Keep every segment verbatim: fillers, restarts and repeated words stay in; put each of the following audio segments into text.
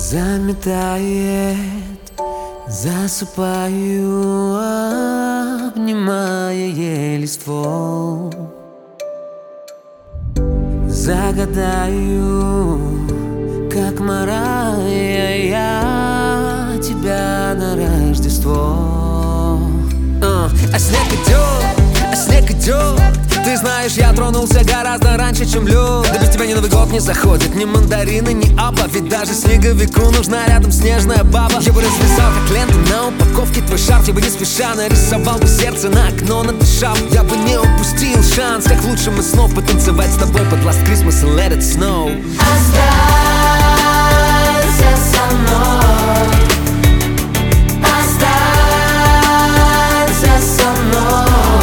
заметает, засыпаю, обнимая еле ствол. Загадаю, как Марайя, я тебя на Рождество. uh, А снег идет, а снег идет. Ты знаешь, я тронулся гораздо раньше, чем лед. Да без тебя ни Новый год не заходит, ни мандарины, ни аба. Ведь даже снеговику нужна рядом снежная баба. Я бы развязал, как лента на упаковке твой шарф. Я бы не спеша нарисовал бы сердце на окно, надышав. Я бы не упустил шанс, как в лучшем из снов, потанцевать с тобой под Last Christmas and Let It Snow. Останься со мной, останься со мной.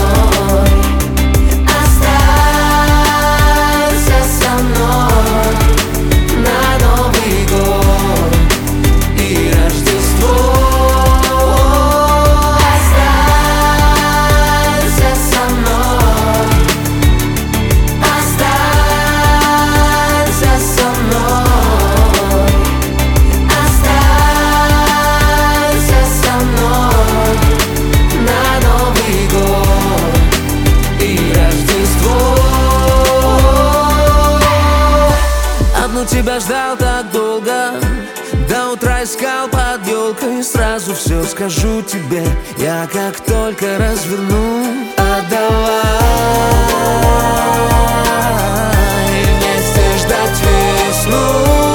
Тебя ждал так долго, до утра искал под елкой. Сразу все скажу тебе, я как только разверну. Отдавай, вместе ждать весну.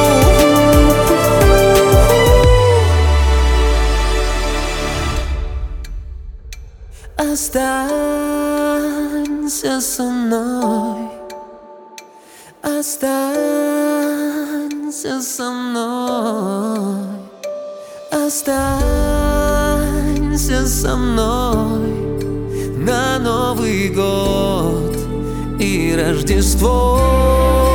Останься со мной, останься со мной, останься со мной на Новый год и Рождество.